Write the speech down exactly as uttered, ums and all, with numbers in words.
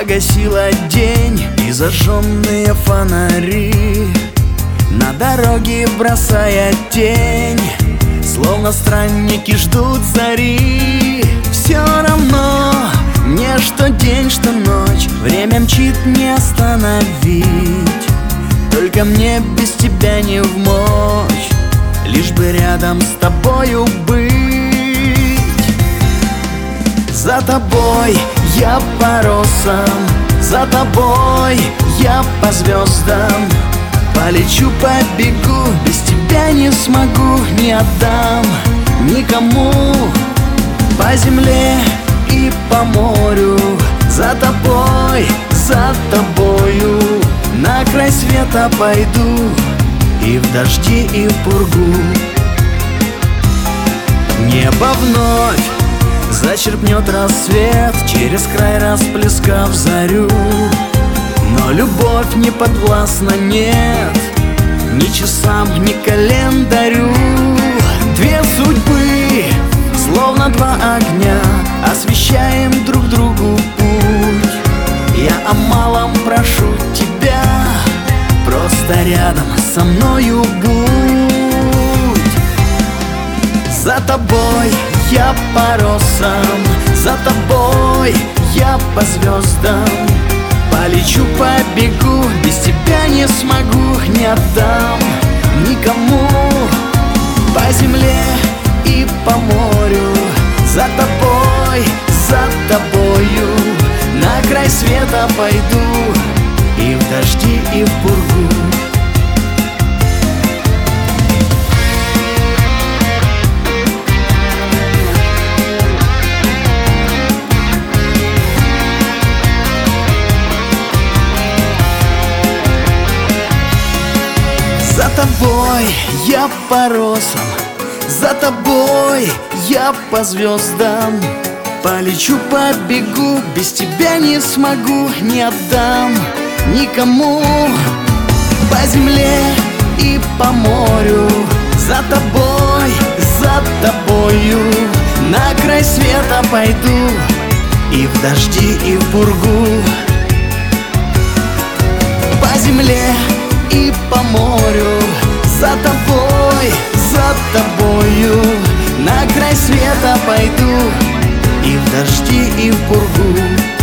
погасила день и зажженные фонари, на дороге бросая тень, словно странники ждут зари. Все равно мне, что день, что ночь, время мчит не остановить. Только мне без тебя не вмочь, лишь бы рядом с тобою быть. За тобой я по росам, за тобой я по звездам. Полечу, побегу, без тебя не смогу, не отдам никому. По земле и по морю, за тобой, за тобою, на край света пойду, и в дожди, и в пургу. Небо вновь зачерпнет рассвет, через край расплескав зарю. Но любовь не подвластна, нет, ни часам, ни календарю. Две судьбы, словно два огня, освещаем друг другу путь. Я о малом прошу тебя, просто рядом со мною будь. За тобой я по росам, за тобой я по звездам. Полечу, побегу, без тебя не смогу, не отдам никому. По земле и по морю, за тобой, за тобою, на край света пойду, и в дожди, и в пургу. За тобой я по росам, за тобой я по звездам. Полечу, побегу, без тебя не смогу, не отдам никому. По земле и по морю, за тобой, за тобою, на край света пойду, и в дожди, и в пургу. По земле и по морю, за тобой, за тобою, на край света пойду, и в дожди, и в пургу.